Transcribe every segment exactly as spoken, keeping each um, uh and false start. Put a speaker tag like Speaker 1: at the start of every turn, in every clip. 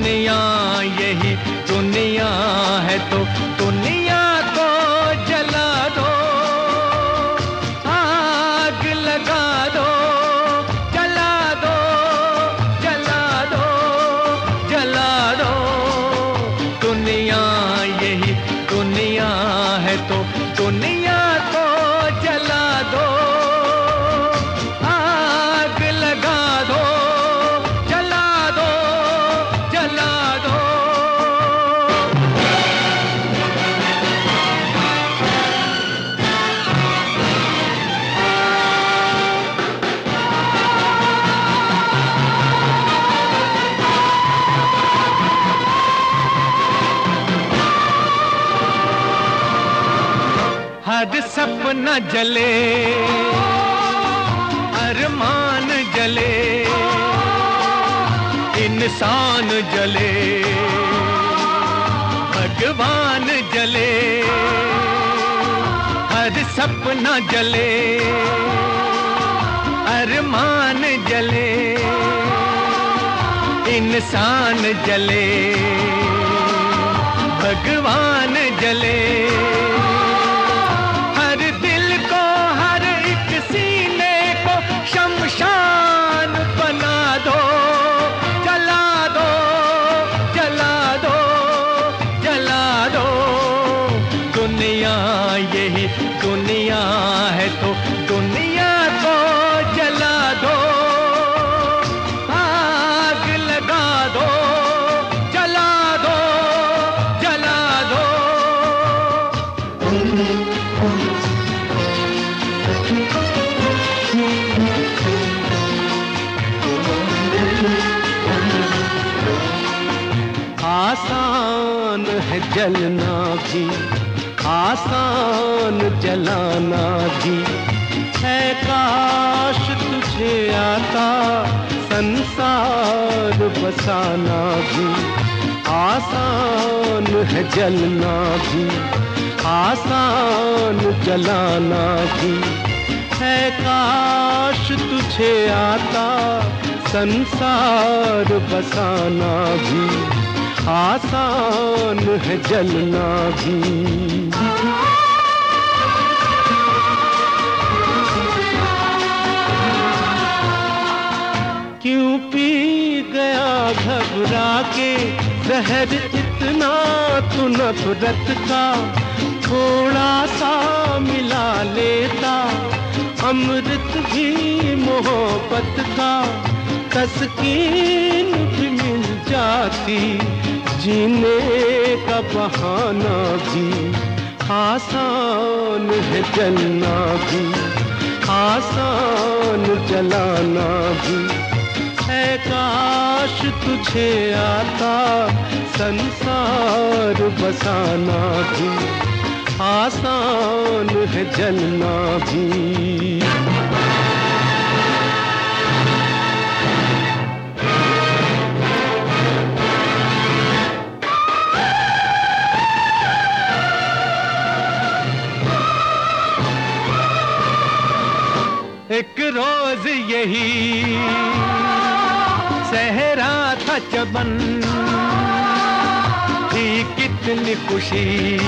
Speaker 1: दुनिया यही दुनिया है तो दुनिया को जला दो, आग लगा दो, जला दो, जला दो, जला दो। दुनिया यही दुनिया है तो दुनिया को जला दो, आग लगा दो, जला दो, जला दो। हर सपना जले, अरमान जले, इंसान जले, भगवान जले। हर सपना जले, अरमान जले, इंसान जले, भगवान जले। शमशान बना दो, जला दो, जला दो, जला दो। दुनिया यही दुनिया है तो दुनिया को जला दो, आग लगा दो, जला दो, जला दो। आसान है जलना भी, आसान जलाना भी है। काश तुझे आता संसार बसाना भी। आसान है जलना भी, आसान जलाना भी है। काश तुझे आता संसार बसाना भी। आसान है जलना भी। क्यों पी गया घबरा के जहर इतना तू नफरत का। थोड़ा सा मिला लेता अमृत भी मोहब्बत का। तस्कीन भी मिल जाती जीने का बहाना भी। आसान है जलना भी, आसान जलाना भी है। काश तुझे आता संसार बसाना भी। आसान है जलना भी। एक रोज यही सहरा था चमन थी, कितनी खुशी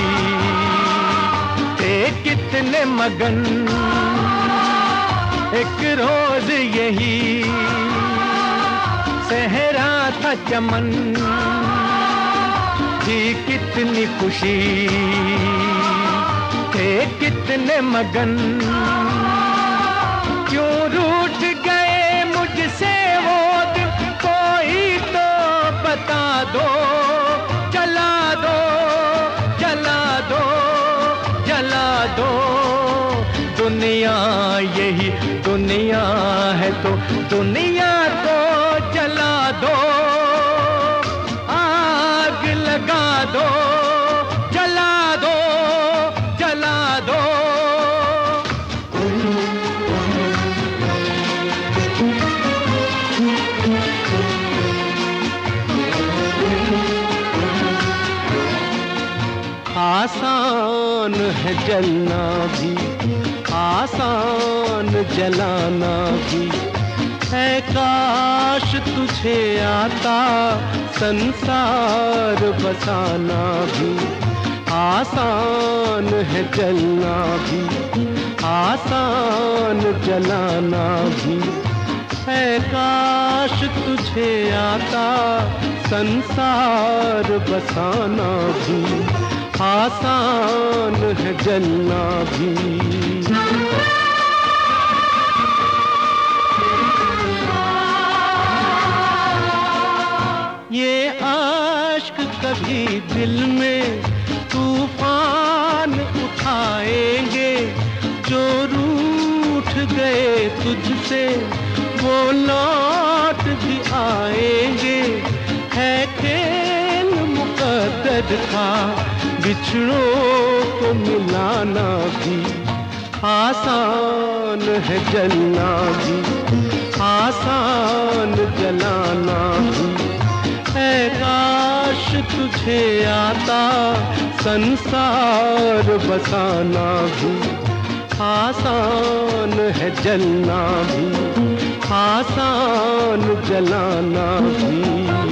Speaker 1: थे कितने मगन। एक रोज यही सहरा था चमन थी, कितनी खुशी थे कितने मगन। क्यों रूठ गए मुझसे वो दिन, कोई तो बता दो। जला दो, जला दो, जला दो। दुनिया यही दुनिया है तो दुनिया को जला दो, आग लगा दो, जला दो, जला दो। आसान है जलना भी, आसान जलाना भी है काश तुझे आता संसार बसाना भी आसान है, जलना भी आसान, जलाना भी है। काश तुझे आता संसार बसाना भी आसान है, जलना भी। ये आश्क कभी दिल में तूफान उठाएंगे, जो रूठ गए तुझसे वो लौट भी आएंगे। है खेल मुकद्दर का बिछड़ों को मिलाना भी आसान है, जलना भी आसान, जलाना भी है। काश तुझे आता संसार बसाना भी आसान है, जलना भी आसान, जलाना भी।